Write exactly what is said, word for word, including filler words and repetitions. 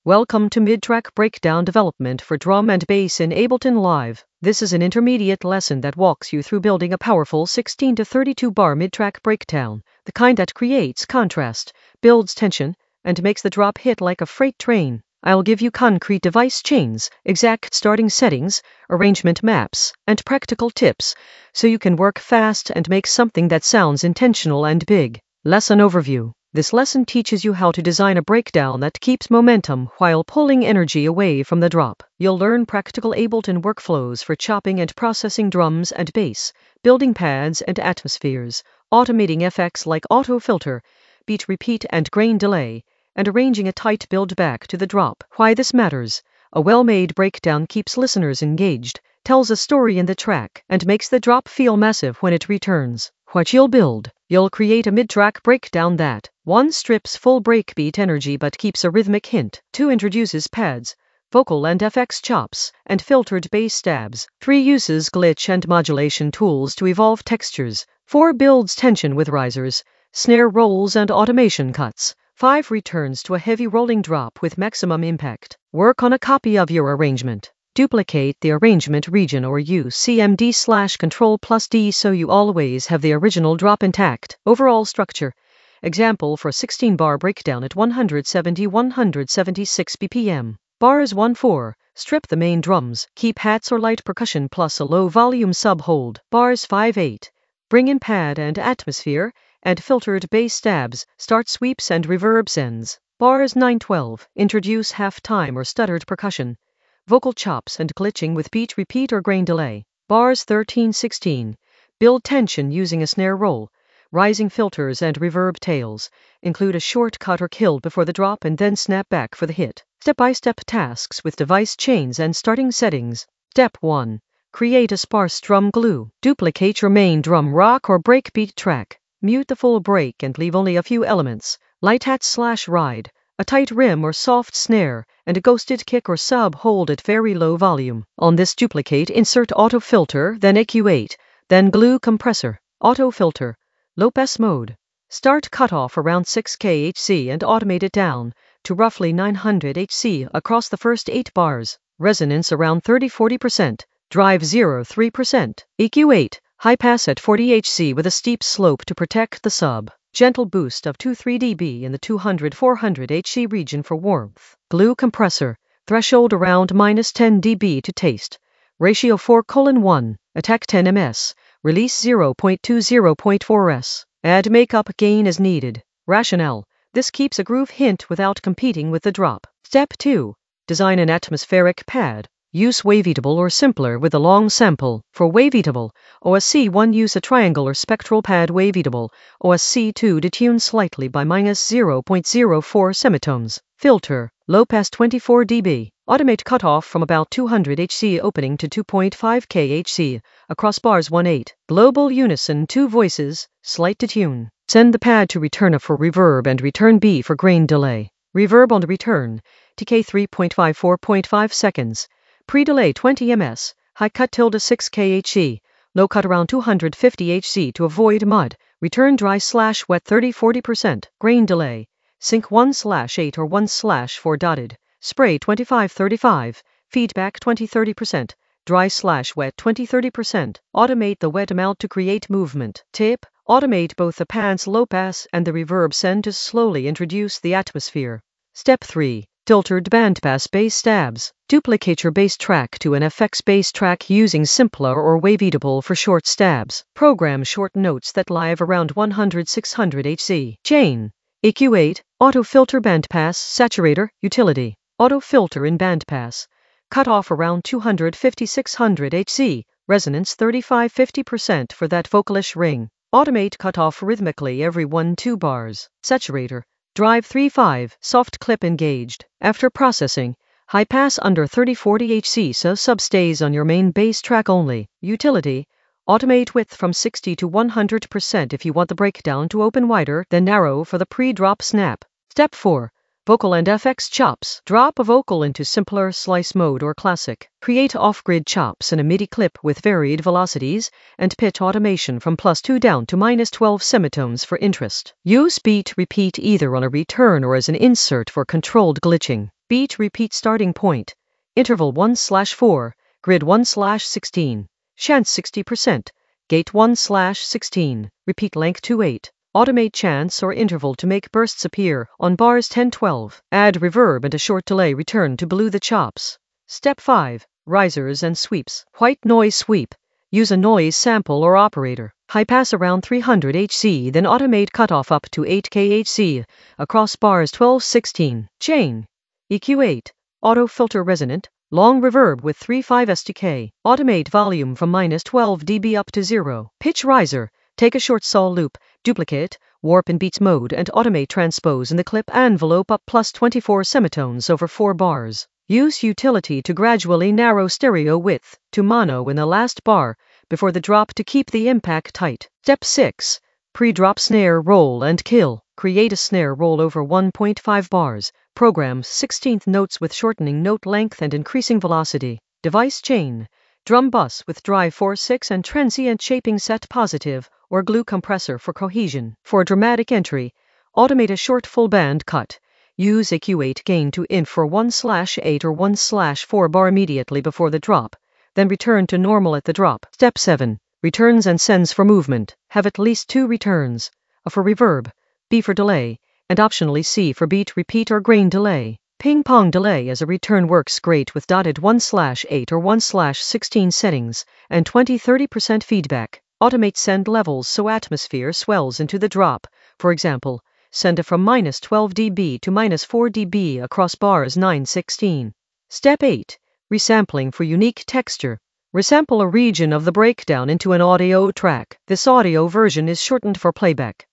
Welcome to Mid-Track Breakdown Development for Drum and Bass in Ableton Live. This is an intermediate lesson that walks you through building a powerful sixteen to thirty-two bar mid-track breakdown, the kind that creates contrast, builds tension, and makes the drop hit like a freight train. I'll give you concrete device chains, exact starting settings, arrangement maps, and practical tips, so you can work fast and make something that sounds intentional and big. Lesson overview. This lesson teaches you how to design a breakdown that keeps momentum while pulling energy away from the drop. You'll learn practical Ableton workflows for chopping and processing drums and bass, building pads and atmospheres, automating effects like auto filter, beat repeat and grain delay, and arranging a tight build back to the drop. Why this matters. A well-made breakdown keeps listeners engaged, tells a story in the track, and makes the drop feel massive when it returns. What you'll build. You'll create a mid-track breakdown that one strips full breakbeat energy but keeps a rhythmic hint, two introduces pads, vocal and F X chops, and filtered bass stabs, three uses glitch and modulation tools to evolve textures, four builds tension with risers, snare rolls and automation cuts, five returns to a heavy rolling drop with maximum impact. Work on a copy of your arrangement. Duplicate the arrangement region or use C M D slash Control plus D so you always have the original drop intact. Overall structure. Example for sixteen bar breakdown at one seventy to one seventy-six B P M. Bars one four. Strip the main drums. Keep hats or light percussion plus a low volume sub hold. Bars five eight. Bring in pad and atmosphere, and filtered bass stabs, start sweeps and reverb sends. Bars nine twelve. Introduce half time or stuttered percussion, vocal chops and glitching with beat repeat or grain delay. Bars thirteen sixteen. Build tension using a snare roll, rising filters and reverb tails. Include a short cut or kill before the drop and then snap back for the hit. Step-by-step tasks with device chains and starting settings. Step one. Create a sparse drum glue. Duplicate your main drum rock or breakbeat track. Mute the full break and leave only a few elements. Light hat slash ride, a tight rim or soft snare, and a ghosted kick or sub hold at very low volume. On this duplicate, insert auto filter, then E Q eight, then glue compressor, auto filter, low pass mode. Start cutoff around six K H Z and automate it down to roughly nine hundred H Z across the first eight bars. Resonance around thirty to forty percent. Drive zero to three percent. E Q eight, high pass at forty H Z with a steep slope to protect the sub. Gentle boost of two to three D B in the two hundred to four hundred H Z region for warmth. Glue compressor, threshold around minus ten D B to taste. Ratio four colon one, attack ten M S, release zero point two to zero point four S. Add makeup gain as needed. Rationale, this keeps a groove hint without competing with the drop. Step two. Design an atmospheric pad. Use waveatable or simpler with a long sample. For waveatable, O S C one use a triangle or spectral pad waveatable, O S C two detune slightly by minus zero point zero four semitones. Filter, low pass twenty-four D B. Automate cutoff from about two hundred H Z opening to two point five K H Z, across bars one eight. Global unison two voices, slight detune. Send the pad to return A for reverb and return B for grain delay. Reverb on the return, T K three point five to four point five seconds. Pre-delay twenty M S, high cut tilde six K H Z, low cut around two hundred fifty H Z to avoid mud, return dry slash wet thirty to forty percent, grain delay, sync one slash eight or one slash four dotted, spray twenty-five to thirty-five, feedback twenty to thirty percent, dry slash wet twenty to thirty percent, automate the wet amount to create movement. Tip, automate both the pads low pass and the reverb send to slowly introduce the atmosphere. Step three. Filtered bandpass bass stabs. Duplicate your bass track to an F X bass track using simpler or waveatable for short stabs. Program short notes that live around one hundred to six hundred H Z. Chain. E Q eight, auto filter bandpass, saturator, utility. Auto filter in bandpass. Cut off around two hundred fifty to six hundred H Z. Resonance thirty-five to fifty percent for that vocalish ring. Automate cutoff rhythmically every one to two bars. Saturator. Drive three five, soft clip engaged. After processing, high pass under thirty to forty H Z so sub stays on your main bass track only. Utility, automate width from sixty to one hundred percent if you want the breakdown to open wider, then narrow for the pre-drop snap. Step four. Vocal and F X chops. Drop a vocal into simpler slice mode or classic. Create off-grid chops in a MIDI clip with varied velocities and pitch automation from plus two down to minus twelve semitones for interest. Use beat repeat either on a return or as an insert for controlled glitching. Beat repeat starting point. Interval one slash four, grid one slash sixteen. Chance sixty percent. Gate one slash sixteen. Repeat length two eight. Automate chance or interval to make bursts appear on bars ten twelve. Add reverb and a short delay return to below the chops. Step five. Risers and sweeps. White noise sweep. Use a noise sample or operator. High pass around three hundred hertz, then automate cutoff up to eight kilohertz across bars twelve sixteen. Chain. E Q eight. Auto filter resonant. Long reverb with three point five S D K. Automate volume from minus twelve decibels up to zero. Pitch riser. Take a short saw loop, duplicate, warp in beats mode and automate transpose in the clip envelope up plus twenty-four semitones over four bars. Use utility to gradually narrow stereo width to mono in the last bar before the drop to keep the impact tight. Step six. Pre-drop snare roll and kill. Create a snare roll over one point five bars. Program sixteenth notes with shortening note length and increasing velocity. Device chain. Drum bus with drive four six and transient shaping set positive or glue compressor for cohesion. For dramatic entry, automate a short full band cut. Use E Q eight gain to int for one slash eight or one slash four bar immediately before the drop, then return to normal at the drop. Step seven. Returns and sends for movement. Have at least two returns, A for reverb, B for delay, and optionally C for beat repeat or grain delay. Ping pong delay as a return works great with dotted one slash eight or one slash sixteen settings and twenty to thirty percent feedback. Automate send levels so atmosphere swells into the drop. For example, send it from minus twelve decibels to minus four decibels across bars nine sixteen. Step eight. Resampling for unique texture. Resample a region of the breakdown into an audio track. This audio version is shortened for playback.